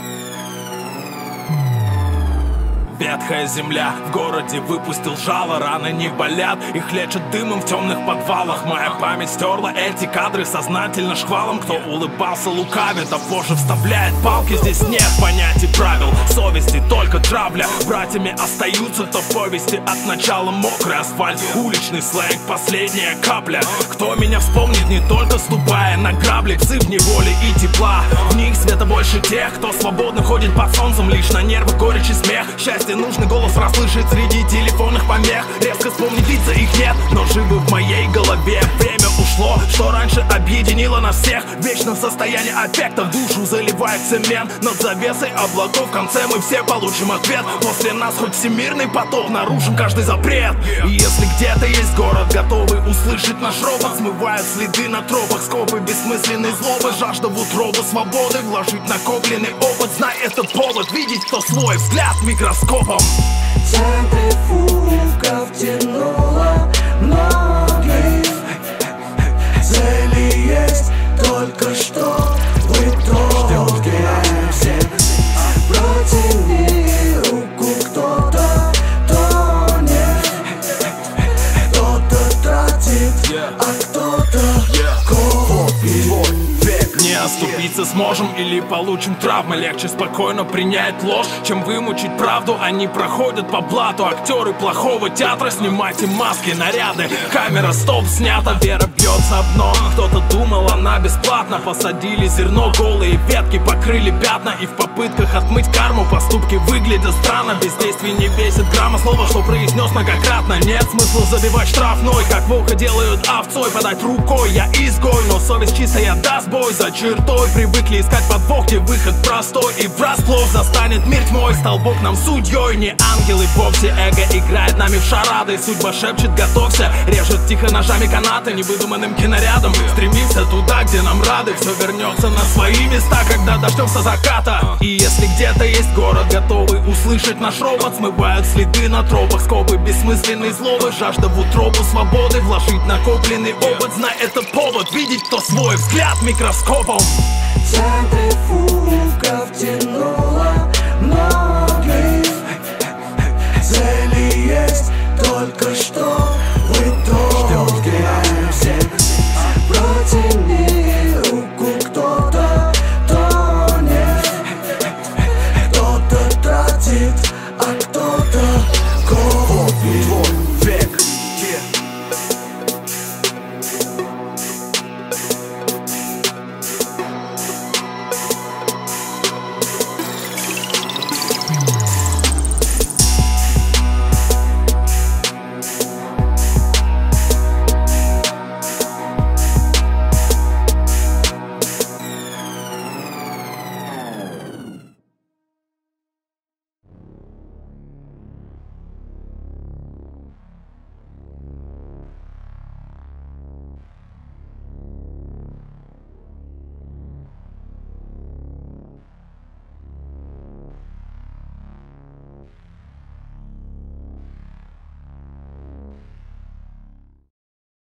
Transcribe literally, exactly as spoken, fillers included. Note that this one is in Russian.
Ветхая земля в городе выпустил жало, раны не болят, их лечат дымом в темных подвалах. Моя память стерла эти кадры сознательно шквалом. Кто улыбался лукавит, а позже вставляет палки. Здесь нет понятий правил, совести только травля. Братьями остаются, то в повести от начала мокрый асфальт, уличный сленг, последняя капля. Кто меня вспомнит, не только ступая на грабли, псы в неволе и тепла. В них света больше тех, кто свободно ходит под солнцем, лишь на нервах горечь и смех. Счастье нужный голос расслышать среди телефонных помех. Резко вспомнить лица, их нет, но живы в моей голове. Время ушло, что раньше объединило нас всех. В вечном состоянии аффекта в душу заливает цемент. Над завесой облаков в конце мы все получим ответ. После нас хоть всемирный потоп, нарушим каждый запрет. И если где-то есть город, готовый услышать наш ропот, смывают следы на тропах, скопы бессмысленной злобы, жажда в утробу свободы, вложить накопленный опыт. Знай, это повод видеть, кто свой взгляд микроскопом. Центрифуга втянула многих. Цели есть только что в итоге. Протяни руку, кто-то тонет, кто-то тратит, а кто-то копит. Не оступиться сможем или получим травмы. Легче спокойно принять ложь, чем вымучить правду. Они проходят по блату, актеры плохого театра. Снимайте маски, наряды, камера, стоп, снята. Вера бьется об дно, кто-то думал, она бесплатна. Посадили зерно, голые ветки покрыли пятна. И в попытках отмыть карму поступки выглядят странно. Бездействие не весит грамма, слово, что произнес многократно. Нет смысла забивать штрафной, как волка делают овцой. Подать рукой, я изгой, но совесть чистая даст бой. За чертой привыкли искать подвох, где выход простой и врасплох застанет мир тьмой. Стал Бог нам судьей, не ангелы вовсе. Эго играет нами в шарады, судьба шепчет готовься. Режет тихо ножами канаты невыдуманным кинорядом. Стремимся туда, где нам рады, все вернется на свои места, когда дождемся заката. И если где-то есть город, готовый услышать наш ропот, смывают следы на тропах, скобы бессмысленной злобы, жажда в утробу свободы, вложить накопленный опыт. Знай, это повод видеть, кто свой взгляд микроскопом. Центрифуга